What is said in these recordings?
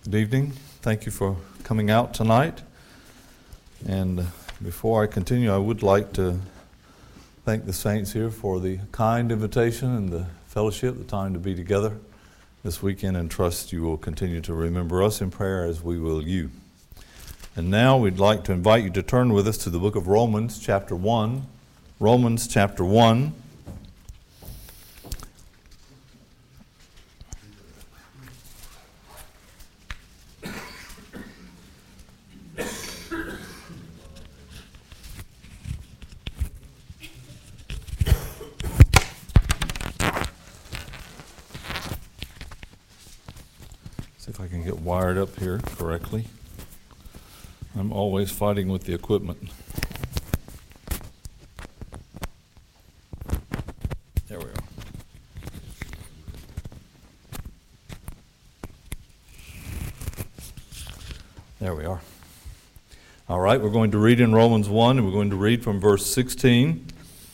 Good evening. Thank you for coming out tonight. And before I continue, I would like to thank the saints here for the kind invitation and the fellowship, the time to be together this weekend, and trust you will continue to remember us in prayer as we will you. And now we'd like to invite you to turn with us to the book of Romans, chapter 1. Romans, chapter 1. See if I can get wired up here correctly. I'm always fighting with the equipment. There we are. There we are. All right, we're going to read in Romans 1, and we're going to read from verse 16.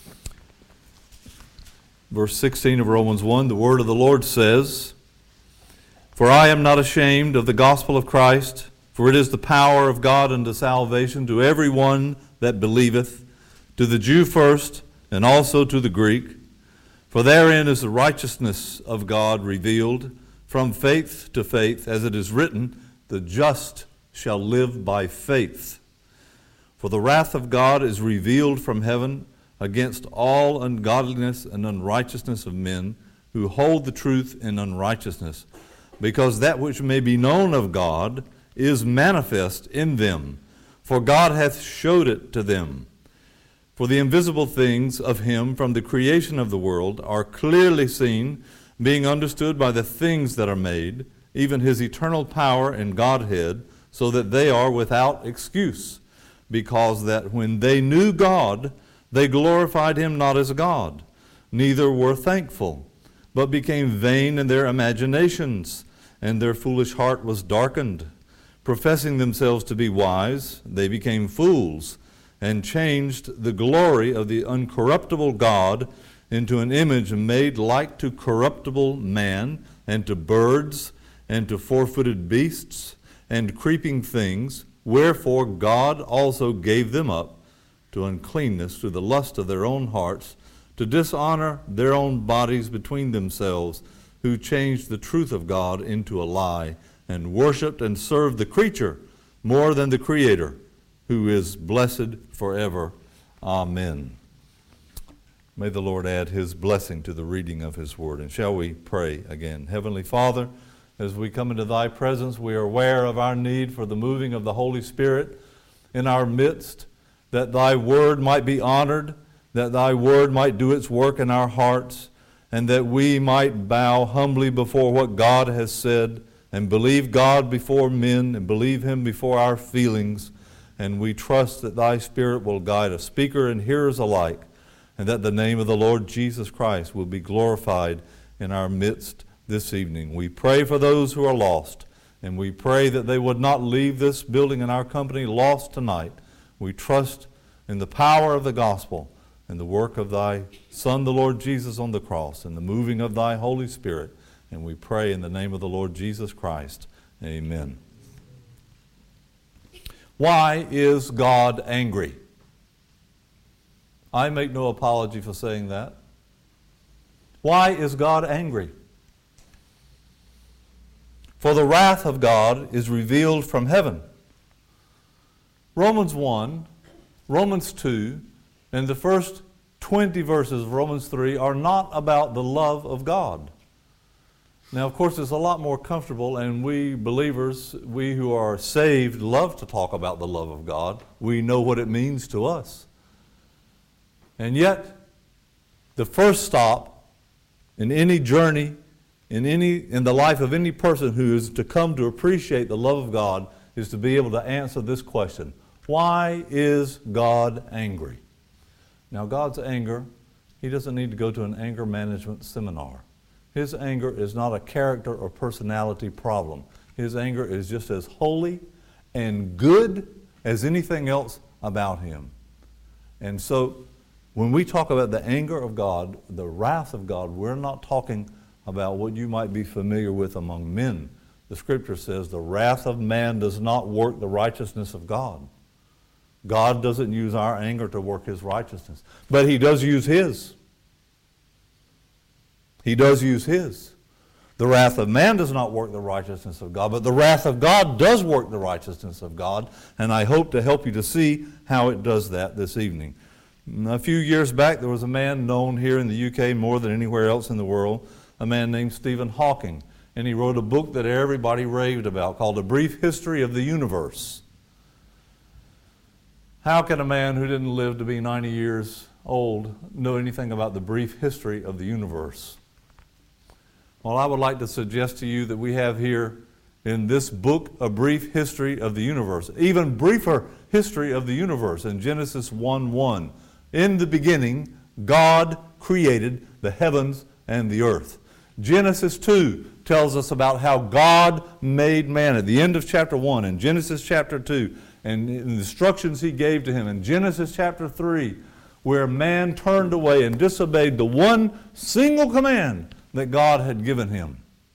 Verse 16 of Romans 1, the word of the Lord says, "For I am not ashamed of the gospel of Christ, for it is the power of God unto salvation to every one that believeth, to the Jew first, and also to the Greek. For therein is the righteousness of God revealed, from faith to faith, as it is written, the just shall live by faith. For the wrath of God is revealed from heaven against all ungodliness and unrighteousness of men, who hold the truth in unrighteousness, because that which may be known of God is manifest in them, for God hath showed it to them. For the invisible things of him from the creation of the world are clearly seen, being understood by the things that are made, even his eternal power and Godhead, so that they are without excuse, because that when they knew God, they glorified him not as God, neither were thankful, but became vain in their imaginations, and their foolish heart was darkened. Professing themselves to be wise, they became fools, and changed the glory of the uncorruptible God into an image made like to corruptible man, and to birds, and to four-footed beasts, and creeping things, wherefore God also gave them up to uncleanness, to the lust of their own hearts, to dishonor their own bodies between themselves, who changed the truth of God into a lie, and worshipped and served the creature more than the Creator, who is blessed forever. Amen." May the Lord add his blessing to the reading of his word. And shall we pray again? Heavenly Father, as we come into thy presence, we are aware of our need for the moving of the Holy Spirit in our midst, that thy word might be honored, that thy word might do its work in our hearts, and that we might bow humbly before what God has said, and believe God before men, and believe him before our feelings. And we trust that thy Spirit will guide us, speaker and hearers alike, and that the name of the Lord Jesus Christ will be glorified in our midst this evening. We pray for those who are lost, and we pray that they would not leave this building and our company lost tonight. We trust in the power of the gospel and the work of thy Son, the Lord Jesus, on the cross, and the moving of thy Holy Spirit. And we pray in the name of the Lord Jesus Christ. Amen. Why is God angry? I make no apology for saying that. Why is God angry? For the wrath of God is revealed from heaven. Romans 1, Romans 2, and the first 20 verses of Romans 3 are not about the love of God. Now, of course, it's a lot more comfortable, and we believers, we who are saved, love to talk about the love of God. We know what it means to us. And yet, the first stop in any journey, in the life of any person who is to come to appreciate the love of God, is to be able to answer this question: why is God angry? Now, God's anger, he doesn't need to go to an anger management seminar. His anger is not a character or personality problem. His anger is just as holy and good as anything else about him. And so, when we talk about the anger of God, the wrath of God, we're not talking about what you might be familiar with among men. The Scripture says the wrath of man does not work the righteousness of God. God doesn't use our anger to work His righteousness, but He does use His. He does use His. The wrath of man does not work the righteousness of God, but the wrath of God does work the righteousness of God, and I hope to help you to see how it does that this evening. A few years back, there was a man known here in the UK more than anywhere else in the world, a man named Stephen Hawking, and he wrote a book that everybody raved about called A Brief History of the Universe. How can a man who didn't live to be 90 years old know anything about the brief history of the universe? Well, I would like to suggest to you that we have here in this book a brief history of the universe, even briefer history of the universe in Genesis 1:1. In the beginning, God created the heavens and the earth. Genesis 2 tells us about how God made man at the end of chapter 1 in Genesis chapter 2 and the instructions He gave to him in Genesis chapter 3, where man turned away and disobeyed the one single command that God had given him.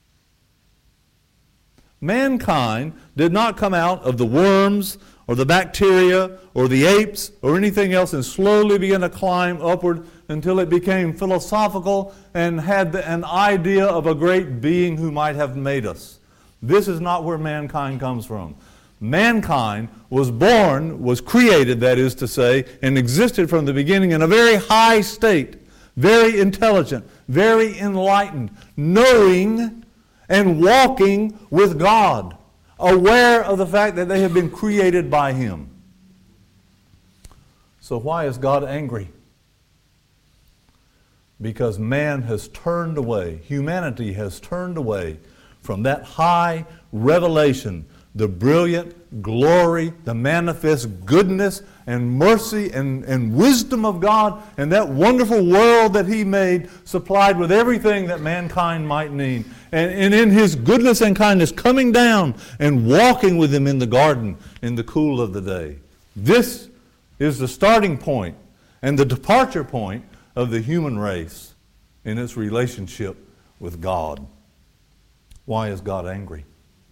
Mankind did not come out of the worms or the bacteria or the apes or anything else and slowly begin to climb upward until it became philosophical and had an idea of a great being who might have made us. This is not where mankind comes from. Mankind was born, was created, that is to say, and existed from the beginning in a very high state, very intelligent, very enlightened, knowing and walking with God, aware of the fact that they have been created by Him. So why is God angry? Because man has turned away, humanity has turned away from that high revelation, the brilliant glory, the manifest goodness and mercy and wisdom of God, and that wonderful world that He made, supplied with everything that mankind might need. And in His goodness and kindness, coming down and walking with Him in the garden in the cool of the day. This is the starting point and the departure point of the human race in its relationship with God. Why is God angry?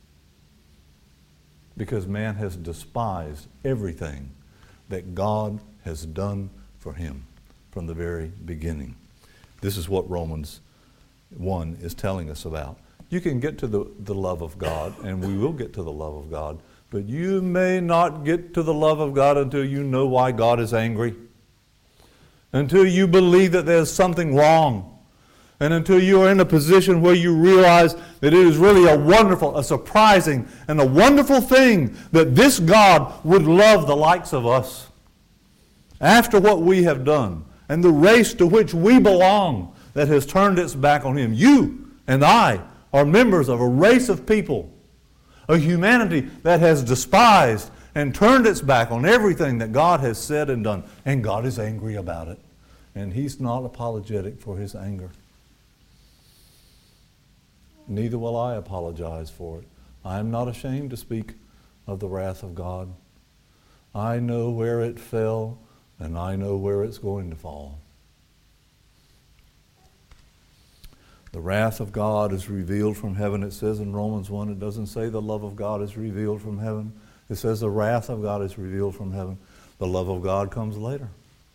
Because man has despised everything that God has done for him from the very beginning. This is what Romans 1 is telling us about. You can get to the love of God, and we will get to the love of God, but you may not get to the love of God until you know why God is angry, until you believe that there's something wrong, and until you are in a position where you realize that it is really a wonderful, a surprising, and a wonderful thing that this God would love the likes of us after what we have done and the race to which we belong that has turned its back on Him. You and I are members of a race of people, a humanity that has despised and turned its back on everything that God has said and done. And God is angry about it. And He's not apologetic for His anger. Neither will I apologize for it. I am not ashamed to speak of the wrath of God. I know where it fell, and I know where it's going to fall. The wrath of God is revealed from heaven. It says in Romans 1, it doesn't say the love of God is revealed from heaven. It says the wrath of God is revealed from heaven. The love of God comes later.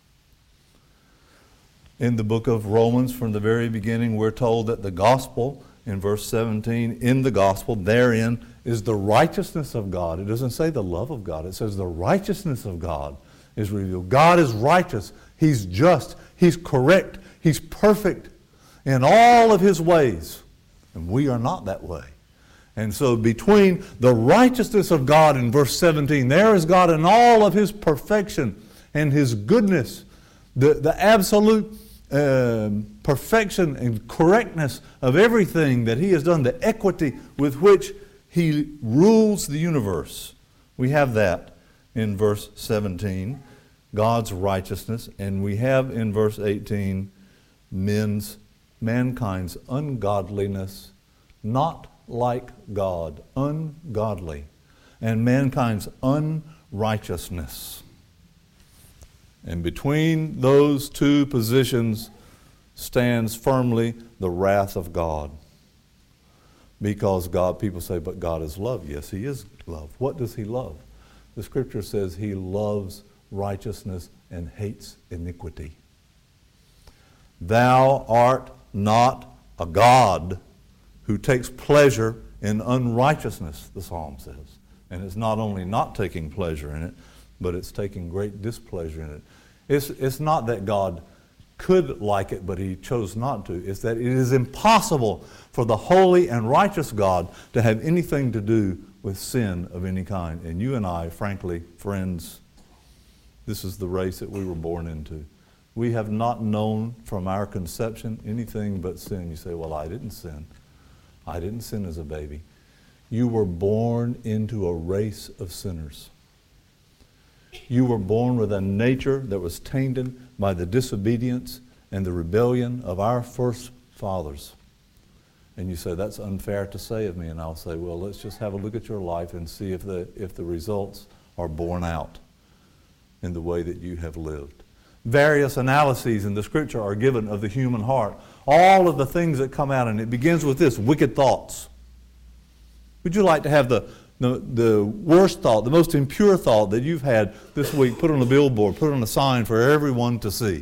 In the book of Romans, from the very beginning, we're told that the gospel, in verse 17, in the gospel, therein is the righteousness of God. It doesn't say the love of God. It says the righteousness of God is revealed. God is righteous. He's just. He's correct. He's perfect in all of His ways. And we are not that way. And so between the righteousness of God in verse 17, there is God in all of His perfection and His goodness, the absolute perfection and correctness of everything that He has done, the equity with which He rules the universe. We have that in verse 17, God's righteousness, and we have in verse 18 mankind's ungodliness, not like God, ungodly, and mankind's unrighteousness. And between those two positions stands firmly the wrath of God. Because God, people say, but God is love. Yes, He is love. What does He love? The Scripture says He loves righteousness and hates iniquity. Thou art not a God who takes pleasure in unrighteousness, the psalm says. And it's not only not taking pleasure in it, but it's taking great displeasure in it. It's not that God could like it, but He chose not to. It's that it is impossible for the holy and righteous God to have anything to do with sin of any kind. And you and I, frankly, friends, this is the race that we were born into. We have not known from our conception anything but sin. You say, well, I didn't sin. I didn't sin as a baby. You were born into a race of sinners. You were born with a nature that was tainted by the disobedience and the rebellion of our first fathers. And you say, that's unfair to say of me. And I'll say, well, let's just have a look at your life and see if the results are borne out in the way that you have lived. Various analyses in the Scripture are given of the human heart. All of the things that come out, and it begins with this: wicked thoughts. Would you like to have the worst thought, the most impure thought that you've had this week put on a billboard, put on a sign for everyone to see?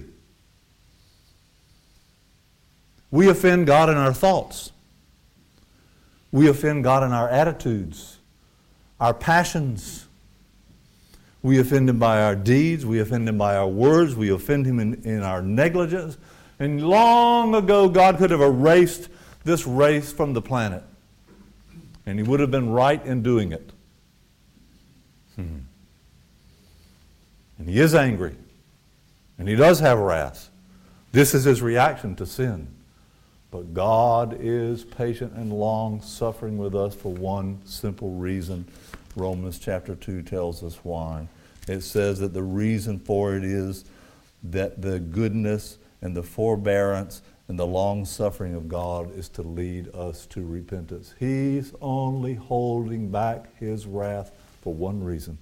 We offend God in our thoughts. We offend God in our attitudes, our passions. We offend Him by our deeds. We offend Him by our words. We offend Him in our negligence. And long ago, God could have erased this race from the planet. And He would have been right in doing it. And He is angry. And He does have wrath. This is His reaction to sin. But God is patient and long-suffering with us for one simple reason. Romans chapter 2 tells us why. It says that the reason for it is that the goodness and the forbearance and the long-suffering of God is to lead us to repentance. He's only holding back His wrath for one reason.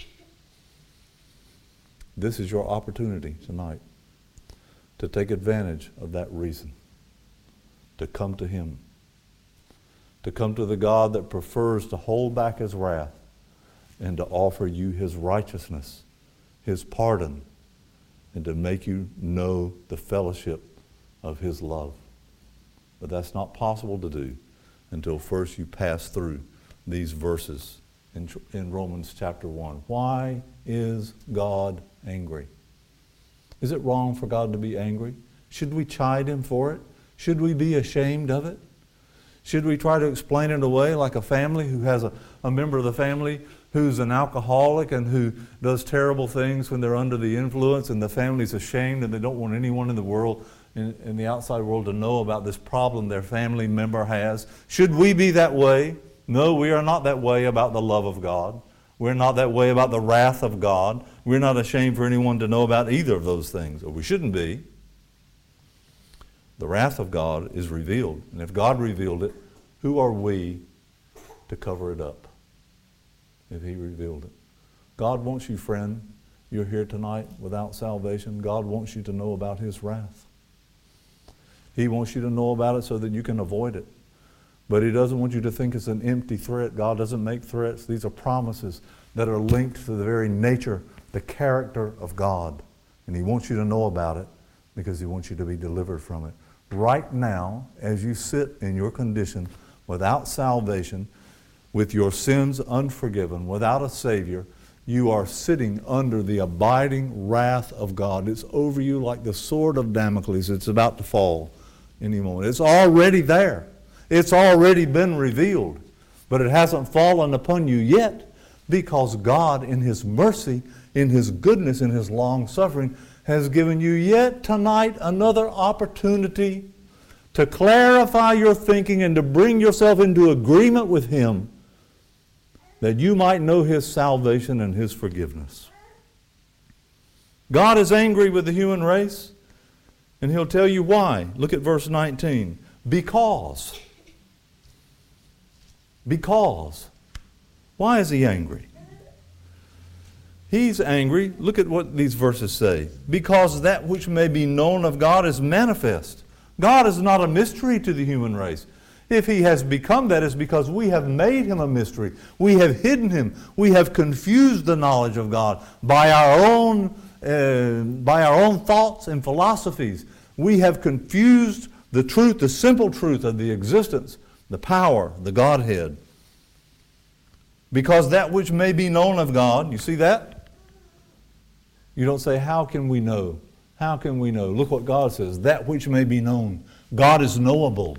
This is your opportunity tonight to take advantage of that reason, to come to Him, to come to the God that prefers to hold back His wrath and to offer you His righteousness, His pardon, and to make you know the fellowship of His love. But that's not possible to do until first you pass through these verses in Romans chapter 1. Why is God angry? Is it wrong for God to be angry? Should we chide Him for it? Should we be ashamed of it? Should we try to explain it away like a family who has a member of the family who's an alcoholic and who does terrible things when they're under the influence, and the family's ashamed and they don't want anyone in the world, in the outside world, to know about this problem their family member has? Should we be that way? No, we are not that way about the love of God. We're not that way about the wrath of God. We're not ashamed for anyone to know about either of those things, or we shouldn't be. The wrath of God is revealed. And if God revealed it, who are we to cover it up if He revealed it? God wants you, friend. You're here tonight without salvation. God wants you to know about His wrath. He wants you to know about it so that you can avoid it. But He doesn't want you to think it's an empty threat. God doesn't make threats. These are promises that are linked to the very nature, the character of God. And He wants you to know about it because He wants you to be delivered from it. Right now, as you sit in your condition without salvation, with your sins unforgiven, without a Savior, you are sitting under the abiding wrath of God. It's over you like the sword of Damocles. It's about to fall any moment. It's already there. It's already been revealed. But it hasn't fallen upon you yet because God, in His mercy, in His goodness, in His long-suffering, has given you yet tonight another opportunity to clarify your thinking and to bring yourself into agreement with Him that you might know His salvation and His forgiveness. God is angry with the human race, and He'll tell you why. Look at verse 19. Because. Why is He angry? He's angry. Look at what these verses say. Because that which may be known of God is manifest. God is not a mystery to the human race. If he has become that, it's because we have made him a mystery. We have hidden him. We have confused the knowledge of God by our own thoughts and philosophies. We have confused the truth, the simple truth of the existence, the power, the Godhead. Because that which may be known of God, you see that? You don't say, how can we know? How can we know? Look what God says, that which may be known. God is knowable.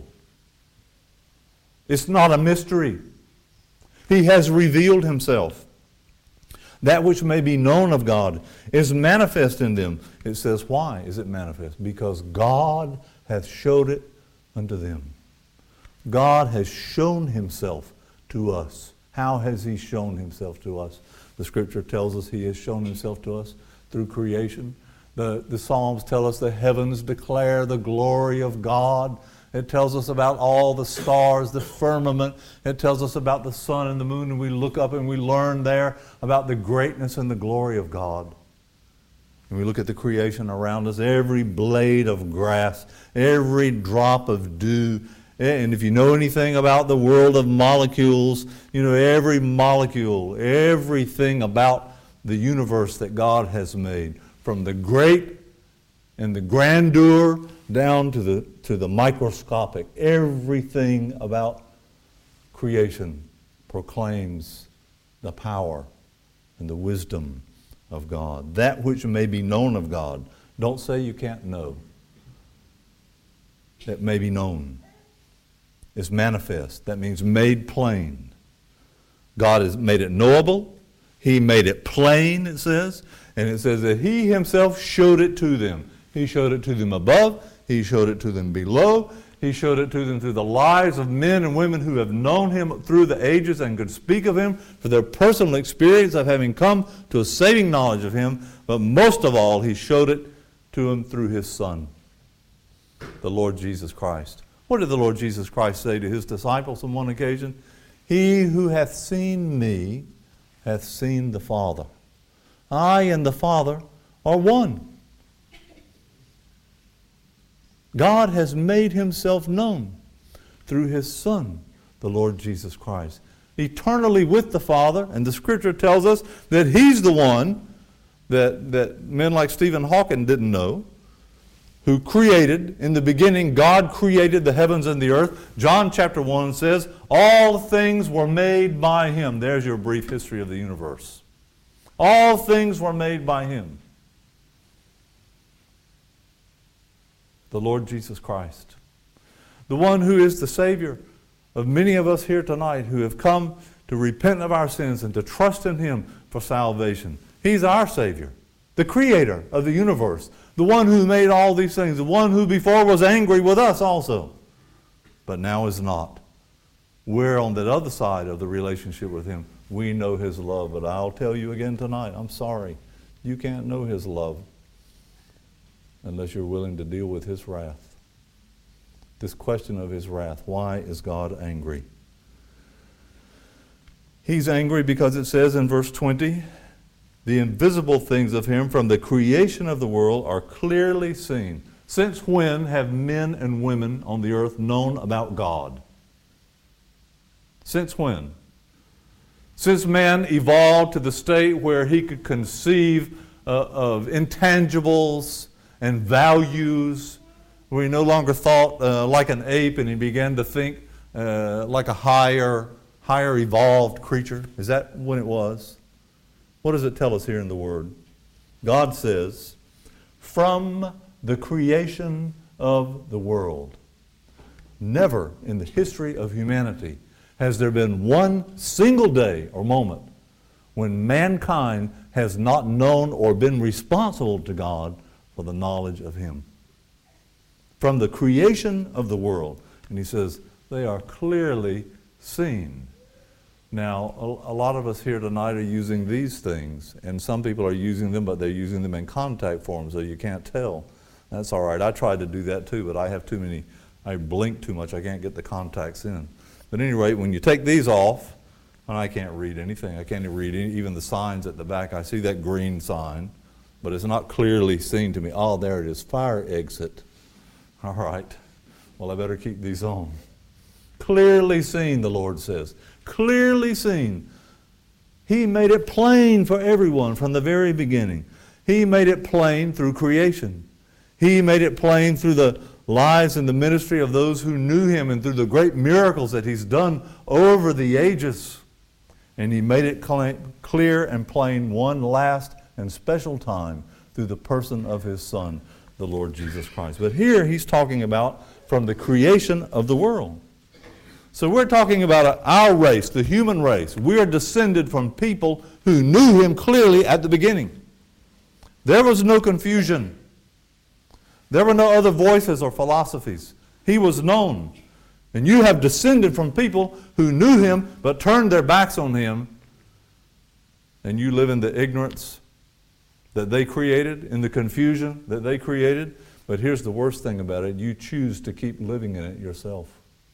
It's not a mystery. He has revealed himself. That which may be known of God is manifest in them. It says, why is it manifest? Because God hath showed it unto them. God has shown himself to us. How has he shown himself to us? The Scripture tells us he has shown himself to us through creation. The Psalms tell us the heavens declare the glory of God. It tells us about all the stars, the firmament. It tells us about the sun and the moon, and we look up and we learn there about the greatness and the glory of God. And we look at the creation around us, every blade of grass, every drop of dew. And if you know anything about the world of molecules, you know every molecule, everything about the universe that God has made, from the great and the grandeur down to the microscopic. Everything about creation proclaims the power and the wisdom of God. That which may be known of God. Don't say you can't know. That may be known. Is manifest. That means made plain. God has made it knowable. He made it plain, it says. And it says that he himself showed it to them. He showed it to them above. He showed it to them below. He showed it to them through the lives of men and women who have known him through the ages and could speak of him for their personal experience of having come to a saving knowledge of him. But most of all, he showed it to them through his Son, the Lord Jesus Christ. What did the Lord Jesus Christ say to his disciples on one occasion? He who hath seen me hath seen the Father. I and the Father are one. God has made himself known through his Son, the Lord Jesus Christ. Eternally with the Father, and the Scripture tells us that he's the one that men like Stephen Hawking didn't know, who created, in the beginning, God created the heavens and the earth. John chapter 1 says, all things were made by him. There's your brief history of the universe. All things were made by him. The Lord Jesus Christ. The one who is the Savior of many of us here tonight who have come to repent of our sins and to trust in him for salvation. He's our Savior, the Creator of the universe, the one who made all these things, the one who before was angry with us also, but now is not. We're on that other side of the relationship with him. We know his love, but I'll tell you again tonight, I'm sorry, you can't know his love unless you're willing to deal with his wrath. This question of his wrath, why is God angry? He's angry because it says in verse 20, the invisible things of him from the creation of the world are clearly seen. Since when have men and women on the earth known about God? Since when? Since man evolved to the state where he could conceive of intangibles and values, where he no longer thought like an ape and he began to think like a higher evolved creature. Is that when it was? What does it tell us here in the Word? God says, from the creation of the world. Never in the history of humanity has there been one single day or moment when mankind has not known or been responsible to God for the knowledge of him. From the creation of the world. And he says, they are clearly seen. Now, a lot of us here tonight are using these things, and some people are using them, but they're using them in contact form, so you can't tell. That's all right. I tried to do that too, but I have too many, I blink too much, I can't get the contacts in. But at any rate, when you take these off, and I can't read anything, I can't read even the signs at the back. I see that green sign, but it's not clearly seen to me. Oh, there it is, fire exit. All right, well, I better keep these on. Clearly seen, the Lord says. Clearly seen. He made it plain for everyone from the very beginning. He made it plain through creation. He made it plain through the lives and the ministry of those who knew Him and through the great miracles that He's done over the ages. And He made it clear and plain one last and special time through the person of His Son, the Lord Jesus Christ. But here He's talking about from the creation of the world. So we're talking about our race, the human race. We are descended from people who knew Him clearly at the beginning. There was no confusion. There were no other voices or philosophies. He was known. And you have descended from people who knew Him but turned their backs on Him. And you live in the ignorance that they created, in the confusion that they created. But here's the worst thing about it. You choose to keep living in it yourself.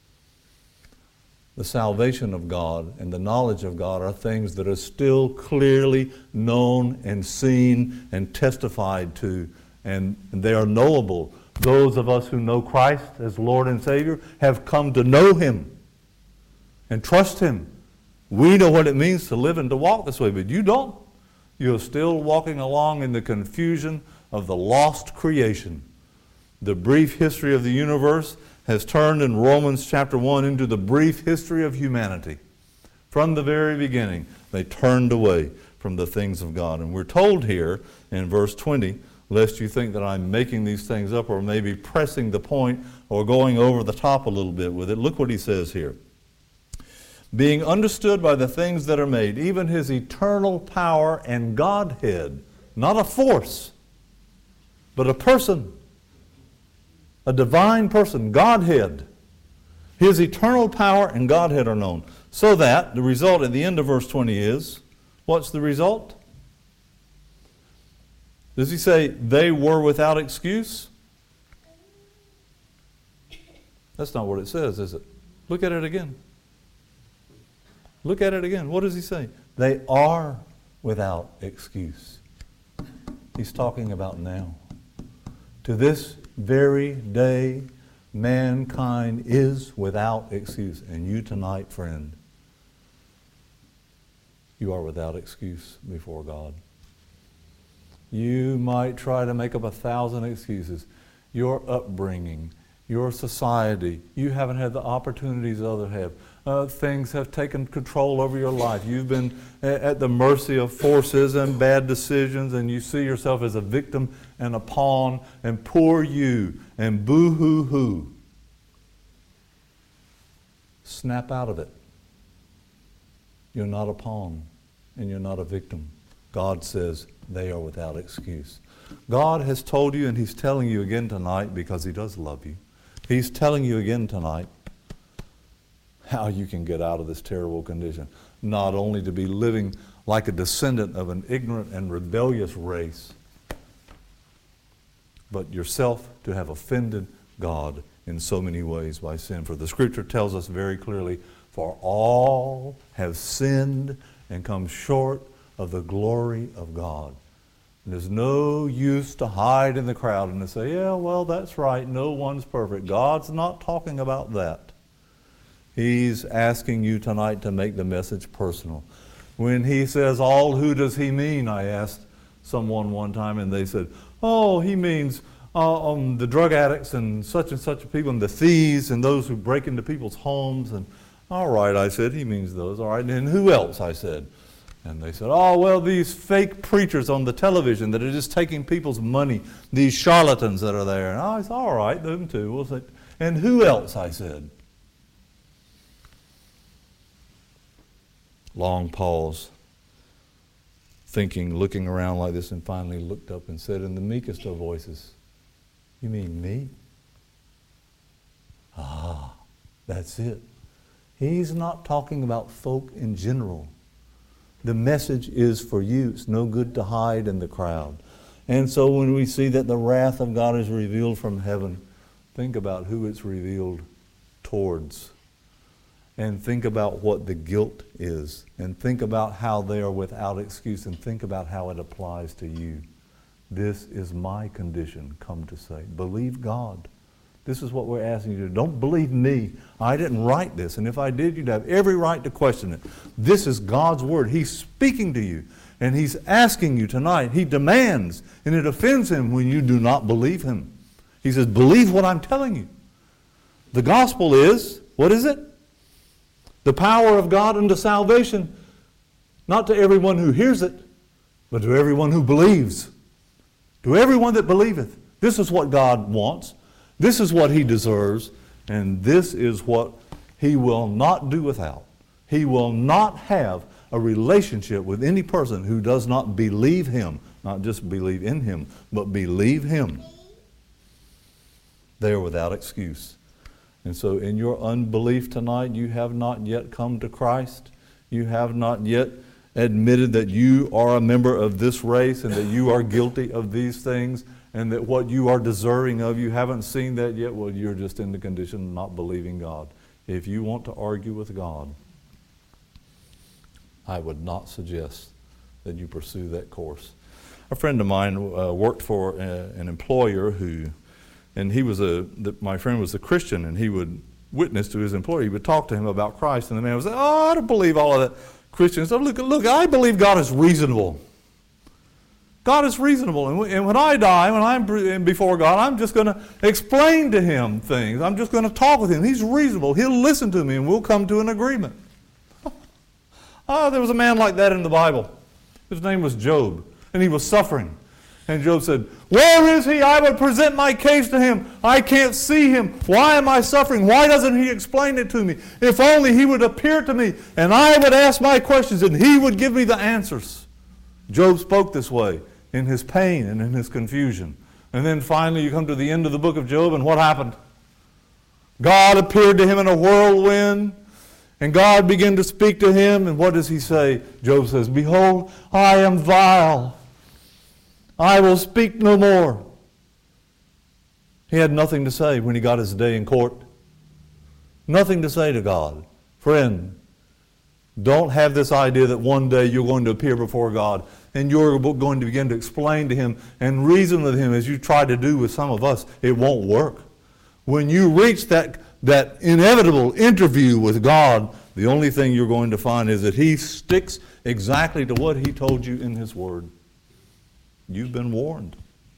The salvation of God and the knowledge of God are things that are still clearly known and seen and testified to, and they are knowable. Those of us who know Christ as Lord and Savior have come to know Him and trust Him. We know what it means to live and to walk this way, but you don't. You're still walking along in the confusion of the lost creation. The brief history of the universe has turned in Romans chapter 1 into the brief history of humanity. From the very beginning, they turned away from the things of God. And we're told here in verse 20, lest you think that I'm making these things up or maybe pressing the point or going over the top a little bit with it. Look what he says here. Being understood by the things that are made, even His eternal power and Godhead, not a force, but a person. A divine person, Godhead. His eternal power and Godhead are known. So that the result at the end of verse 20 is, what's the result? Does he say they were without excuse? That's not what it says, is it? Look at it again. Look at it again. What does he say? They are without excuse. He's talking about now. To this very day, mankind is without excuse. And you tonight, friend, you are without excuse before God. You might try to make up 1,000 excuses. Your upbringing, your society, you haven't had the opportunities others have. Things have taken control over your life. You've been at the mercy of forces and bad decisions, and you see yourself as a victim and a pawn, and poor you, and boo-hoo-hoo. Snap out of it. You're not a pawn, and you're not a victim. God says they are without excuse. God has told you, and He's telling you again tonight, because He does love you. He's telling you again tonight how you can get out of this terrible condition. Not only to be living like a descendant of an ignorant and rebellious race, but yourself to have offended God in so many ways by sin. For the Scripture tells us very clearly, for all have sinned and come short of the glory of God. And there's no use to hide in the crowd and to say, yeah, well, that's right, no one's perfect. God's not talking about that. He's asking you tonight to make the message personal. When He says all, who does He mean? I asked someone one time, and they said, oh, He means the drug addicts and such people, and the thieves and those who break into people's homes. And all right, I said, He means those. All right, and who else? I said. And they said, oh, well, these fake preachers on the television that are just taking people's money, these charlatans that are there. And I said, all right, them too. We'll say, and who else? I said. Long pause, thinking, looking around like this, and finally looked up and said in the meekest of voices, you mean me? Ah, that's it. He's not talking about folk in general. The message is for you. It's no good to hide in the crowd. And so when we see that the wrath of God is revealed from heaven, think about who it's revealed towards. And think about what the guilt is. And think about how they are without excuse. And think about how it applies to you. This is my condition, come to say. Believe God. This is what we're asking you to do. Don't believe me. I didn't write this, and if I did, you'd have every right to question it. This is God's Word. He's speaking to you, and He's asking you tonight. He demands, and it offends Him when you do not believe Him. He says, believe what I'm telling you. The gospel is, what is it? The power of God unto salvation, not to everyone who hears it, but to everyone who believes. To everyone that believeth. This is what God wants. This is what He deserves. And this is what He will not do without. He will not have a relationship with any person who does not believe Him. Not just believe in Him, but believe Him. They are without excuse. And so in your unbelief tonight, you have not yet come to Christ. You have not yet admitted that you are a member of this race and that you are guilty of these things and that what you are deserving of, you haven't seen that yet. Well, you're just in the condition of not believing God. If you want to argue with God, I would not suggest that you pursue that course. A friend of mine worked for an employer my friend was a Christian, and he would witness to his employer. He would talk to him about Christ, and the man would say, I don't believe all of that. Christians said, look, I believe God is reasonable. God is reasonable, and when I die, when I'm before God, I'm just going to explain to Him things. I'm just going to talk with Him. He's reasonable. He'll listen to me, and we'll come to an agreement. There was a man like that in the Bible. His name was Job, and he was suffering. And Job said, where is He? I would present my case to Him. I can't see Him. Why am I suffering? Why doesn't He explain it to me? If only He would appear to me, and I would ask my questions, and He would give me the answers. Job spoke this way in his pain and in his confusion. And then finally you come to the end of the book of Job, and what happened? God appeared to him in a whirlwind, and God began to speak to him, and what does He say? Job says, behold, I am vile. I will speak no more. He had nothing to say when he got his day in court. Nothing to say to God. Friend, don't have this idea that one day you're going to appear before God and you're going to begin to explain to Him and reason with Him as you try to do with some of us. It won't work. When you reach that inevitable interview with God, the only thing you're going to find is that He sticks exactly to what He told you in His Word. You've been warned.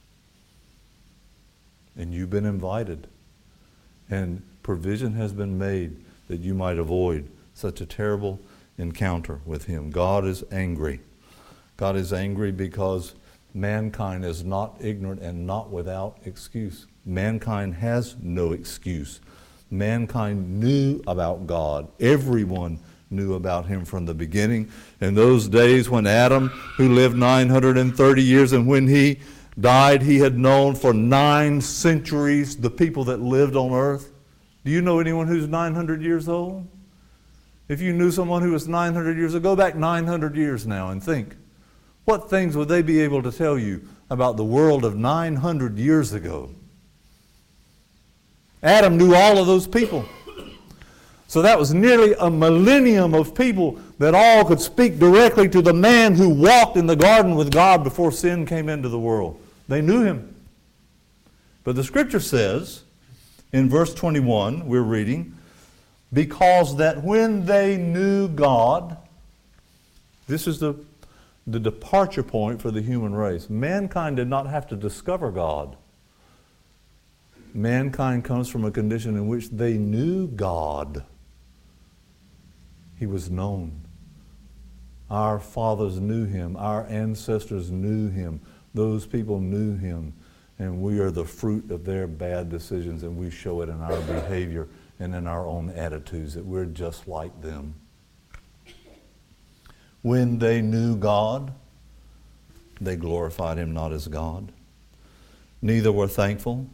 And you've been invited. And provision has been made that you might avoid such a terrible encounter with Him. God is angry. God is angry because mankind is not ignorant and not without excuse. Mankind has no excuse. Mankind knew about God. Everyone knew about Him from the beginning. In those days when Adam, who lived 930 years, and when he died, he had known for 9 centuries the people that lived on earth. Do you know anyone who's 900 years old? If you knew someone who was 900 years ago, go back 900 years now and think. What things would they be able to tell you about the world of 900 years ago? Adam knew all of those people. So that was nearly a millennium of people that all could speak directly to the man who walked in the garden with God before sin came into the world. They knew Him. But the Scripture says, in verse 21, we're reading, because that when they knew God, this is the departure point for the human race. Mankind did not have to discover God. Mankind comes from a condition in which they knew God. He was known. Our fathers knew Him. Our ancestors knew Him. Those people knew Him. And we are the fruit of their bad decisions, and we show it in our behavior and in our own attitudes, that we're just like them. When they knew God, they glorified Him not as God. Neither were thankful,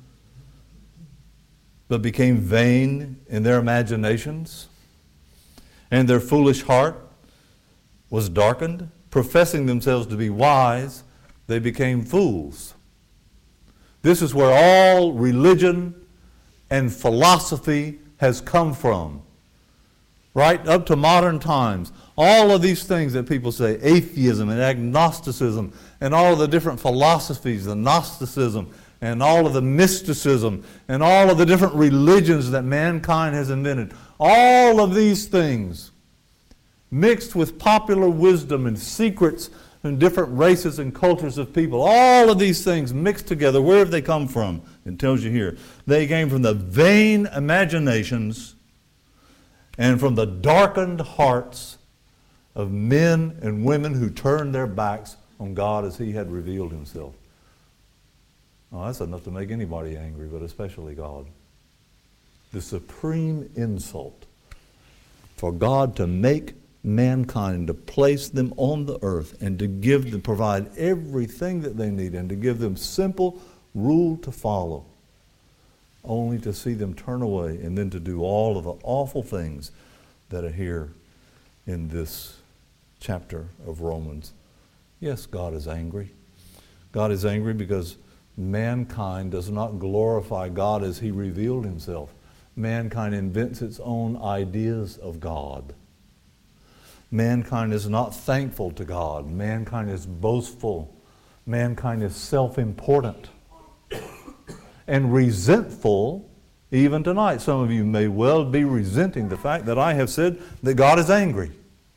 but became vain in their imaginations, and their foolish heart was darkened. Professing themselves to be wise, they became fools. This is where all religion and philosophy has come from. Right up to modern times. All of these things that people say, atheism and agnosticism, and all of the different philosophies, the Gnosticism, and all of the mysticism and all of the different religions that mankind has invented. All of these things mixed with popular wisdom and secrets and different races and cultures of people. All of these things mixed together. Where have they come from? It tells you here. They came from the vain imaginations and from the darkened hearts of men and women who turned their backs on God as He had revealed Himself. Oh, that's enough to make anybody angry, but especially God. The supreme insult for God to make mankind, to place them on the earth and to give them, provide everything that they need and to give them simple rule to follow, only to see them turn away and then to do all of the awful things that are here in this chapter of Romans. Yes, God is angry. God is angry because mankind does not glorify God as He revealed Himself. Mankind invents its own ideas of God. Mankind is not thankful to God. Mankind is boastful. Mankind is self-important and resentful even tonight. Some of you may well be resenting the fact that I have said that God is angry.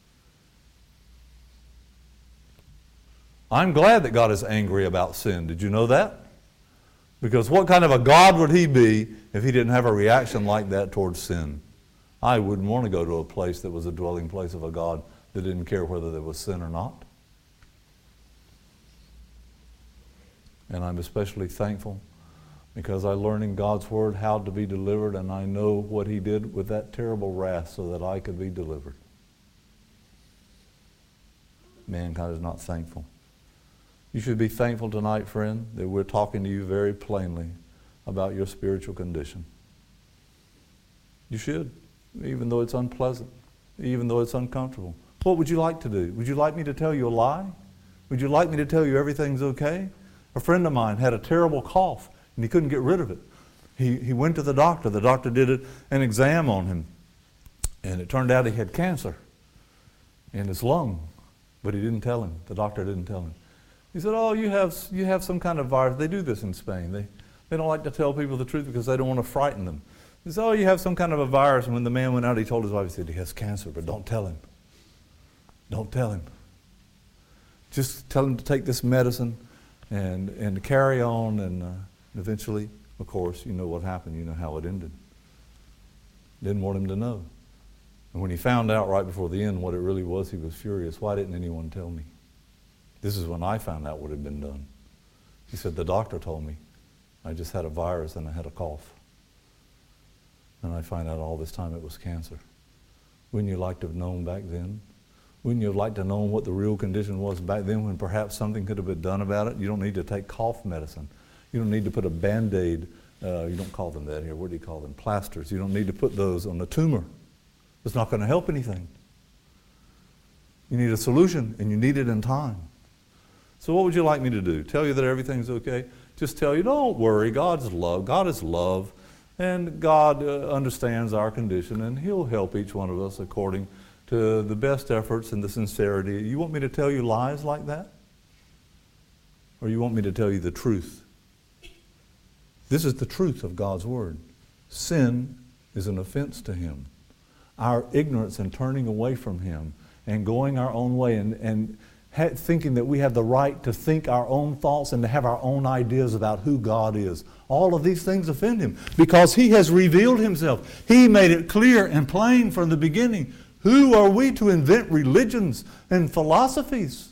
I'm glad that God is angry about sin. Did you know that? Because what kind of a God would He be if He didn't have a reaction like that towards sin? I wouldn't want to go to a place that was a dwelling place of a God that didn't care whether there was sin or not. And I'm especially thankful because I learned in God's Word how to be delivered, and I know what He did with that terrible wrath so that I could be delivered. Mankind is not thankful. You should be thankful tonight, friend, that we're talking to you very plainly about your spiritual condition. You should, even though it's unpleasant, even though it's uncomfortable. What would you like to do? Would you like me to tell you a lie? Would you like me to tell you everything's okay? A friend of mine had a terrible cough, and he couldn't get rid of it. He went to the doctor. The doctor did an exam on him, and it turned out he had cancer in his lung, but he didn't tell him. The doctor didn't tell him. He said, oh, you have some kind of virus. They do this in Spain. They don't like to tell people the truth because they don't want to frighten them. He said, oh, you have some kind of a virus. And when the man went out, he told his wife, he said, he has cancer, but don't tell him. Don't tell him. Just tell him to take this medicine and to carry on. And eventually, of course, you know what happened. You know how it ended. Didn't want him to know. And when he found out right before the end what it really was, he was furious. Why didn't anyone tell me? This is when I found out what had been done. He said, the doctor told me. I just had a virus and I had a cough. And I find out all this time it was cancer. Wouldn't you like to have known back then? Wouldn't you have liked to know what the real condition was back then when perhaps something could have been done about it? You don't need to take cough medicine. You don't need to put a Band-Aid. You don't call them that here. What do you call them? Plasters. You don't need to put those on the tumor. It's not going to help anything. You need a solution, and you need it in time. So what would you like me to do? Tell you that everything's okay? Just tell you, don't worry, God's love. God is love, and God understands our condition, and He'll help each one of us according to the best efforts and the sincerity. You want me to tell you lies like that? Or you want me to tell you the truth? This is the truth of God's Word. Sin is an offense to Him. Our ignorance and turning away from Him and going our own way and thinking that we have the right to think our own thoughts and to have our own ideas about who God is. All of these things offend Him because He has revealed Himself. He made it clear and plain from the beginning. Who are we to invent religions and philosophies?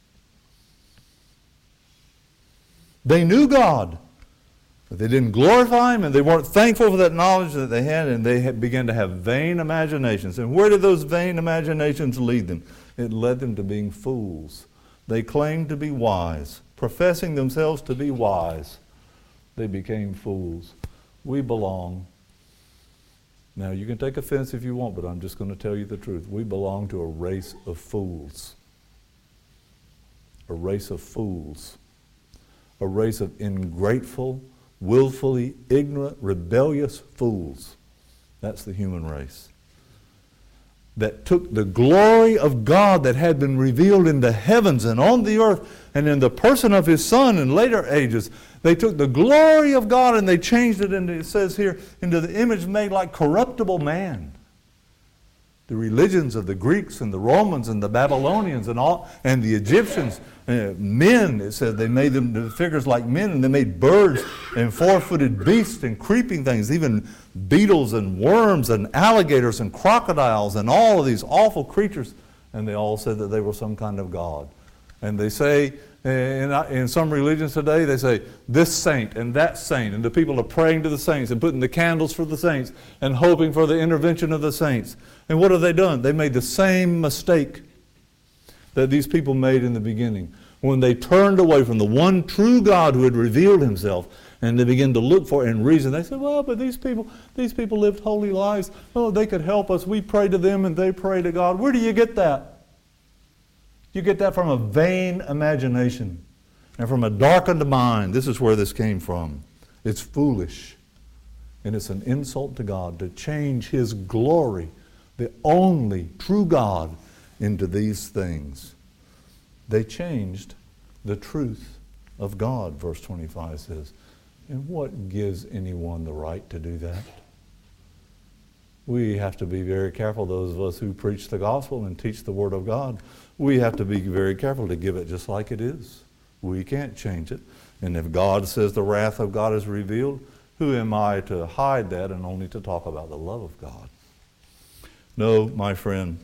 They knew God, but they didn't glorify Him, and they weren't thankful for that knowledge that they had, and they began to have vain imaginations. And where did those vain imaginations lead them? It led them to being fools. They claimed to be wise. Professing themselves to be wise, they became fools. We belong. Now, you can take offense if you want, but I'm just going to tell you the truth. We belong to a race of fools. A race of fools. A race of ingrateful, willfully ignorant, rebellious fools. That's the human race. that took the glory of God that had been revealed in the heavens and on the earth and in the person of His Son in later ages. They took the glory of God and they changed it into, it says here, into the image made like corruptible man. The religions of the Greeks and the Romans and the Babylonians and the Egyptians, men, it says they made them the figures like men, and they made birds and four-footed beasts and creeping things, even beetles and worms and alligators and crocodiles and all of these awful creatures. And they all said that they were some kind of god. And they say, in some religions today, they say, this saint and that saint, and the people are praying to the saints and putting the candles for the saints and hoping for the intervention of the saints. And what have they done? They made the same mistake that these people made in the beginning. When they turned away from the one true God who had revealed Himself, and they began to look for it and reason, they said, well, but these people lived holy lives. Oh, they could help us. We pray to them and they pray to God. Where do you get that? You get that from a vain imagination and from a darkened mind. This is where this came from. It's foolish. And it's an insult to God to change His glory, the only true God, into these things. They changed the truth of God, verse 25 says. And what gives anyone the right to do that? We have to be very careful, those of us who preach the gospel and teach the Word of God. We have to be very careful to give it just like it is. We can't change it. And if God says the wrath of God is revealed, who am I to hide that and only to talk about the love of God? No, my friend,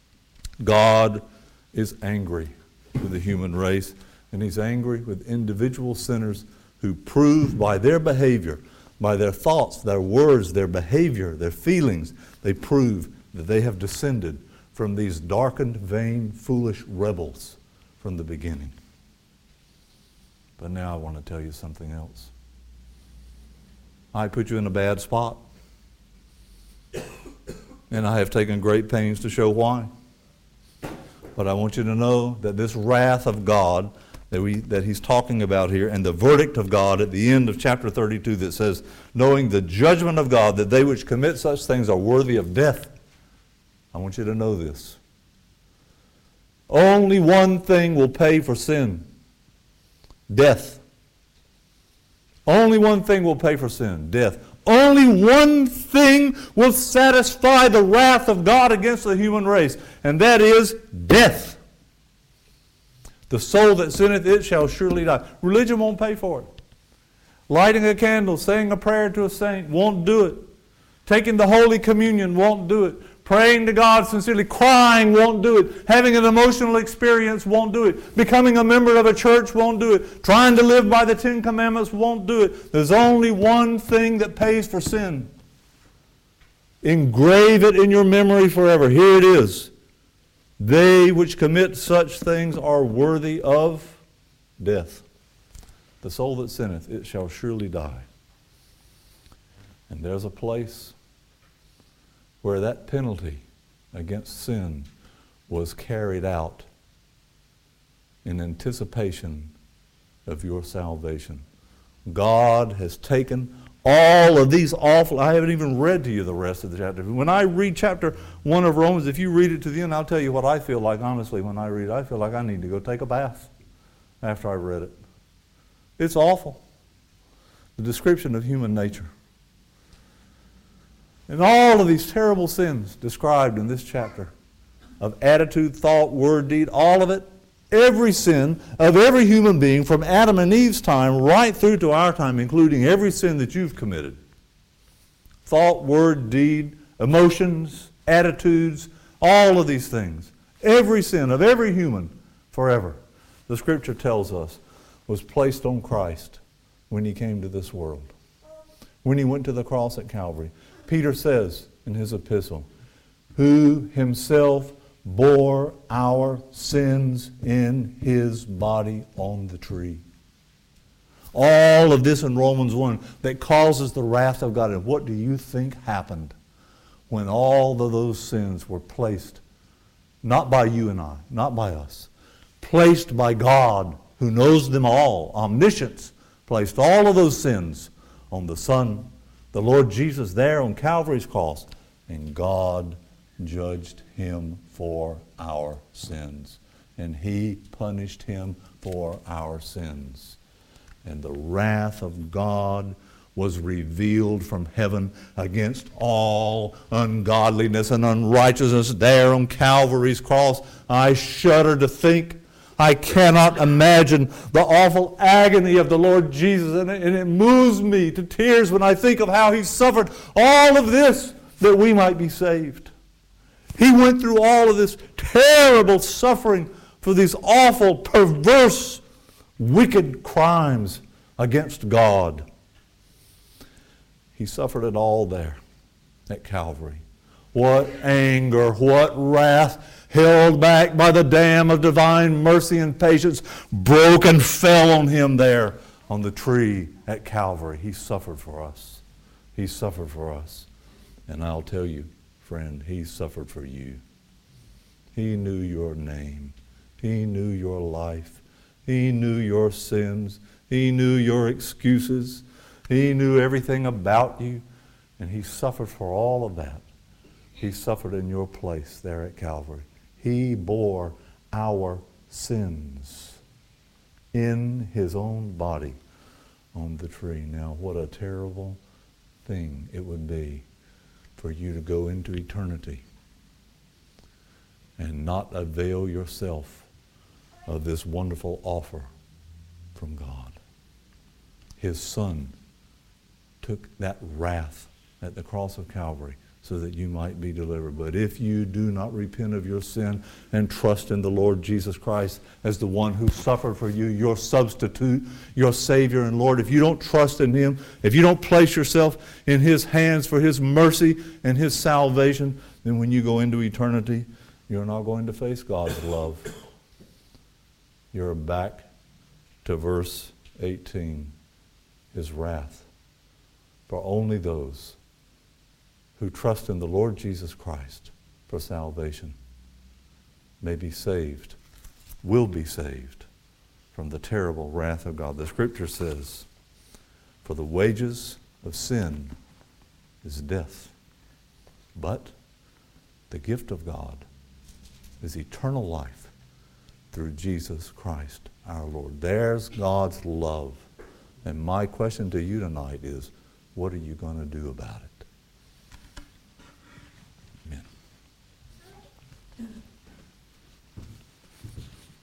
God is angry with the human race, and He's angry with individual sinners who prove by their behavior, by their thoughts, their words, their behavior, their feelings, they prove that they have descended from these darkened, vain, foolish rebels from the beginning. But now I want to tell you something else. I put you in a bad spot, and I have taken great pains to show why. But I want you to know that this wrath of God that He's talking about here, and the verdict of God at the end of chapter 32 that says, knowing the judgment of God, that they which commit such things are worthy of death. I want you to know this. Only one thing will pay for sin. Death. Only one thing will pay for sin. Death. Only one thing will satisfy the wrath of God against the human race, and that is death. The soul that sinneth, it shall surely die. Religion won't pay for it. Lighting a candle, saying a prayer to a saint won't do it. Taking the Holy Communion won't do it. Praying to God sincerely, crying won't do it. Having an emotional experience won't do it. Becoming a member of a church won't do it. Trying to live by the Ten Commandments won't do it. There's only one thing that pays for sin. Engrave it in your memory forever. Here it is. They which commit such things are worthy of death. The soul that sinneth, it shall surely die. And there's a place where that penalty against sin was carried out in anticipation of your salvation. God has taken all of these awful, I haven't even read to you the rest of the chapter. When I read chapter 1 of Romans, if you read it to the end, I'll tell you what I feel like, honestly, when I read it. I feel like I need to go take a bath after I read it. It's awful. The description of human nature. And all of these terrible sins described in this chapter of attitude, thought, word, deed, all of it, every sin of every human being from Adam and Eve's time right through to our time, including every sin that you've committed. Thought, word, deed, emotions, attitudes, all of these things. Every sin of every human forever, the Scripture tells us, was placed on Christ when He came to this world. When He went to the cross at Calvary. Peter says in his epistle, who Himself bore our sins in His body on the tree. All of this in Romans 1 that causes the wrath of God. And what do you think happened when all of those sins were placed, not by you and I, not by us, placed by God who knows them all, omniscience, placed all of those sins on the Son, the Lord Jesus there on Calvary's cross, and God judged him for our sins. And he punished him for our sins. And the wrath of God was revealed from heaven against all ungodliness and unrighteousness there on Calvary's cross. I shudder to think. I cannot imagine the awful agony of the Lord Jesus, and it moves me to tears when I think of how he suffered all of this that we might be saved. He went through all of this terrible suffering for these awful, perverse, wicked crimes against God. He suffered it all there at Calvary. What anger, what wrath, held back by the dam of divine mercy and patience, broke and fell on him there on the tree at Calvary. He suffered for us. He suffered for us. And I'll tell you, friend, he suffered for you. He knew your name. He knew your life. He knew your sins. He knew your excuses. He knew everything about you, and he suffered for all of that. He suffered in your place there at Calvary. He bore our sins in his own body on the tree. Now, what a terrible thing it would be for you to go into eternity and not avail yourself of this wonderful offer from God. His Son took that wrath at the cross of Calvary so that you might be delivered. But if you do not repent of your sin and trust in the Lord Jesus Christ as the one who suffered for you, your substitute, your Savior and Lord, if you don't trust in him, if you don't place yourself in his hands for his mercy and his salvation, then when you go into eternity, you're not going to face God's love. You're back to verse 18, his wrath. For only those who trust in the Lord Jesus Christ for salvation may be saved, will be saved from the terrible wrath of God. The Scripture says, for the wages of sin is death, but the gift of God is eternal life through Jesus Christ our Lord. There's God's love. And my question to you tonight is, what are you going to do about it?